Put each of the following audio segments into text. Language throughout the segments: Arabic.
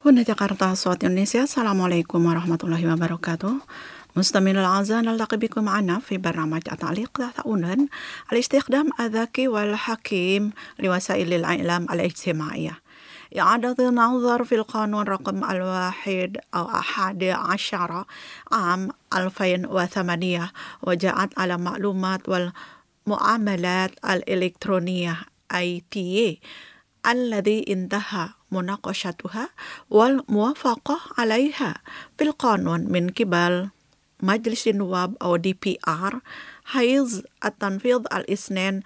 هنا جاكرتا صوت إندونيسيا. السلام عليكم ورحمة الله وبركاته. مستمعينا الأعزاء، نلتقي بكم معنا في برنامج التعليق تحت الاستخدام الذكي والحكيم لوسائل الإعلام الاجتماعية. إعادة النظر في القانون رقم 11 عام 2008 وجاءت على المعلومات والمعاملات الإلكترونية ITA الذي انتهى مناقشتها والموافقة عليها في القانون من قبل مجلس النواب أو DPR حيز التنفيذ الاثنين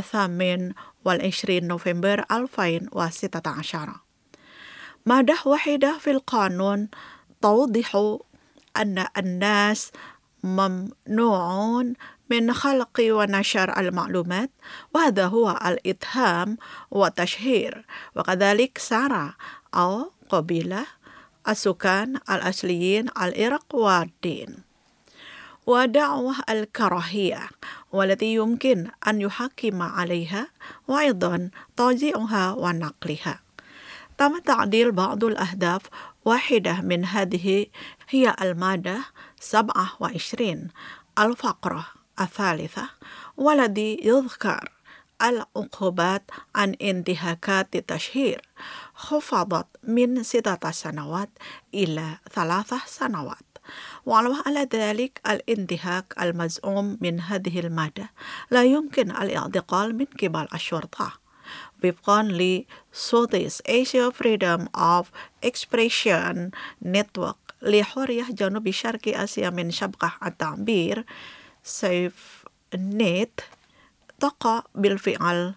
28 نوفمبر 2016. مادة واحدة في القانون توضح أن الناس ممنوعون من خلق ونشر المعلومات، وهذا هو الإتهام والتشهير، وكذلك سارة أو قبيلة السكان الأصليين العرق والدين، ودعوة الكراهية والتي يمكن أن يحكم عليها، وأيضا توزيعها ونقلها. تم تعديل بعض الأهداف، واحدة من هذه هي المادة 27 الفقرة الثالثة، والذي يذكر العقوبات عن انتهاكات التشهير خفضت من 6 سنوات إلى 3 سنوات. وعلى ذلك الانتهاك المزعوم من هذه المادة لا يمكن الاعتقال من قبل الشرطة وفقا لSoutheast Asia Freedom of Expression Network لحرية جنوب شرق آسيا من شبكة التعبير سيف نت. تقع بالفعل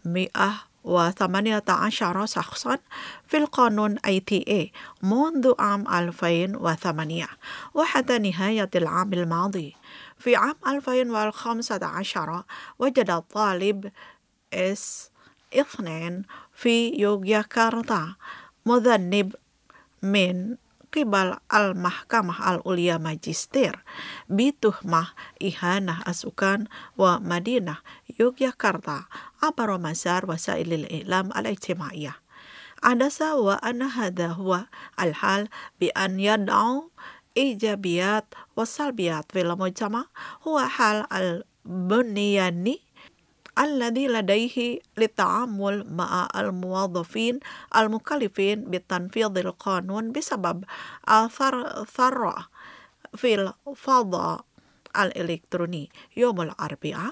118 شخصا في القانون ITA منذ عام 2008 وحتى نهاية العام الماضي. في عام 2015 وجد الطالب S2 في يوغياكرتا مذنب من قبل المحكمة العليا ماجستير بتهمة إهانة السكان ومدينة يوغياكرتا عبر مسار وسائل الإعلام الاجتماعية. حدث وأن هذا هو الحال بأن يدعو إيجابيات وسلبيات في المجتمع، هو حال البنياني الذي لديه للتعامل مع الموظفين المكلفين بتنفيذ القانون بسبب الثروة في الفضاء الإلكتروني. يوم الأربعاء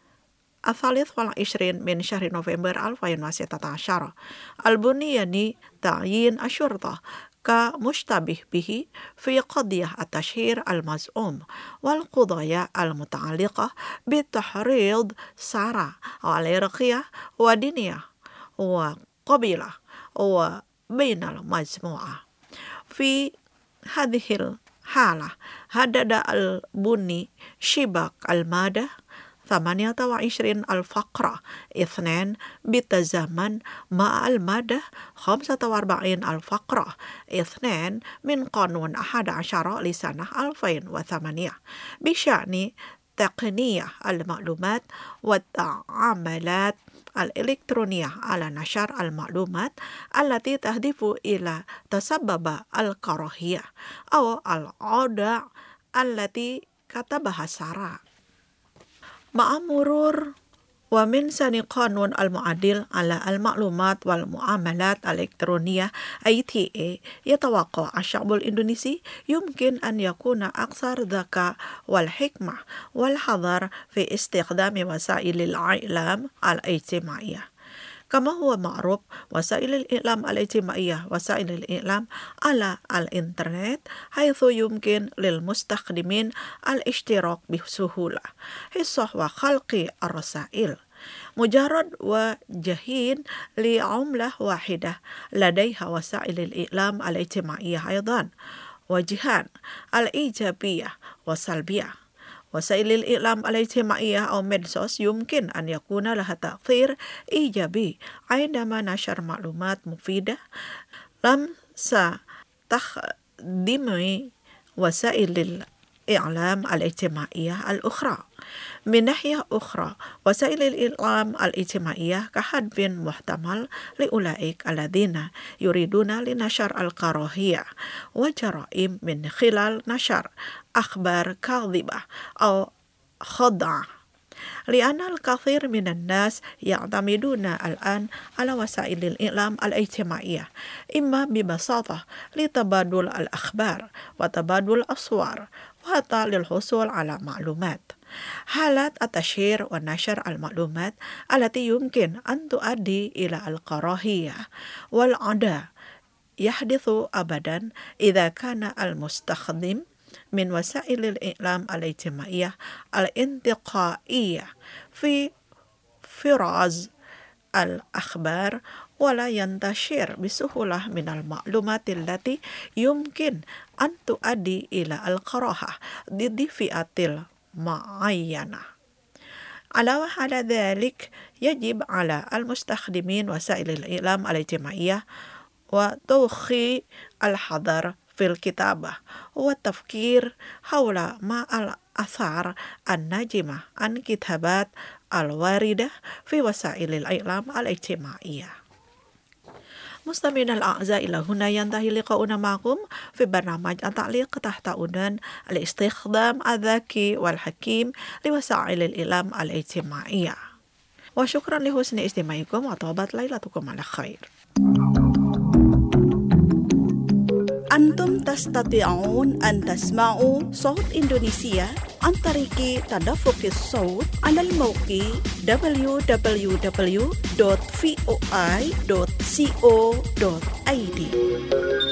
23 من شهر نوفمبر 2016 البنياني تعيين الشرطة كمشتبه به في قضية التشهير المزعوم والقضايا المتعلقة بتحريض سارة العرقية ودينية وقبيلة وبين المجموعة. في هذه الحالة هدد البني شباك المادة 28 الفقرة 2 بالتزامن مع المادة 45 الفقرة 2 من قانون 11 لسنة 2008 بشأن تقنية المعلومات والتعاملات الإلكترونية على نشر المعلومات التي تهدف إلى تسبب الكراهية أو العودة التي كتبها سارة. مع مرور ومن سن قانون المعدل على المعلومات والمعاملات الإلكترونية ITA، يتوقع الشعب الإندونيسي يمكن أن يكون أكثر ذكاء والحكمة والحذر في استخدام وسائل الإعلام الاجتماعية. كما هو معروف، وسائل الإعلام الاجتماعية وسائل الإعلام على الإنترنت حيث يمكن للمستخدمين الاشتراك بسهولة حصة وخلق الرسائل. مجرد وجهين لعملة واحدة لديها وسائل الإعلام الاجتماعية أيضا وجهان الإيجابية والسلبية. وسائل الإعلام الاجتماعية أو ميدسوس يمكن أن يكون لها تأثير إيجابي عندما نشر معلومات مفيدة لم ستخدم وسائل الإعلام الاجتماعية الأخرى. من ناحية أخرى وسائل الإعلام الاجتماعية كحدب محتمل لأولئك الذين يريدون لنشر الكراهية وجرائم من خلال نشر أخبار كاذبة أو خدعة، لأن الكثير من الناس يعتمدون الآن على وسائل الإعلام الاجتماعية إما ببساطة لتبادل الأخبار وتبادل الصور وحتى للحصول على معلومات. حالات التشهير ونشر المعلومات التي يمكن أن تؤدي إلى الكراهية والعداء يحدث أبدا إذا كان المستخدم من وسائل الإعلام الاجتماعية الانتقائية في فراز الأخبار ولا ينتشر بسهولة من المعلومات التي يمكن أن تؤدي إلى الكراهة ضد فئة معينة. علاوة على ذلك يجب على المستخدمين وسائل الإعلام الاجتماعية وتوخي الحذر في الكتابة والتفكير حول ما الآثار الناجمة عن كتابات الواردة في وسائل الإعلام الاجتماعية. مستمعينا الأعزاء، إلى هنا ينتهي لقاؤنا معكم في برنامج التعليق تحت عنوان الاستخدام الذكي والحكيم لوسائل الإعلام الاجتماعية. وشكرا لحسن استماعكم وطابت ليلتكم على خير. أنتم تستطيعون أن تسمعوا صوت إندونيسيا عن طريق تدفق الصوت على الموقع www.voi.co.id.